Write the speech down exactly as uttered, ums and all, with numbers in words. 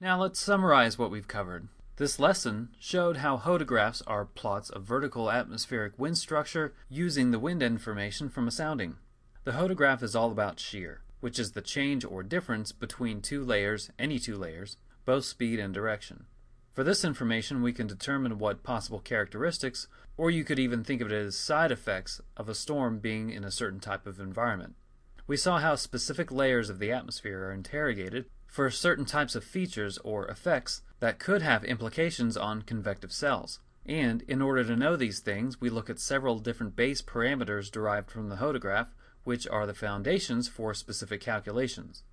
Now let's summarize what we've covered. This lesson showed how hodographs are plots of vertical atmospheric wind structure using the wind information from a sounding. The hodograph is all about shear, which is the change or difference between two layers, any two layers, both speed and direction. For this information we can determine what possible characteristics, or you could even think of it as side effects, of a storm being in a certain type of environment. We saw how specific layers of the atmosphere are interrogated for certain types of features or effects that could have implications on convective cells. And in order to know these things, we look at several different base parameters derived from the hodograph, which are the foundations for specific calculations.